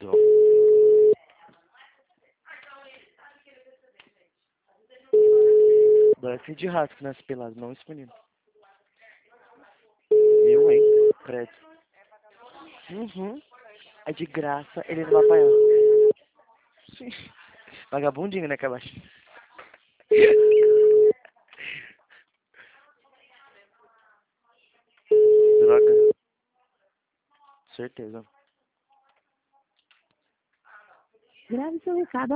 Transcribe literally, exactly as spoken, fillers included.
Cuidado. Deve de rato nas peladas, não esse menino. Eu, hein? Credo. Uhum. É de graça, ele não vai apanhar. Sim. Vagabundinho, né, Cabaixo? Droga. Certeza. Grave seu recado.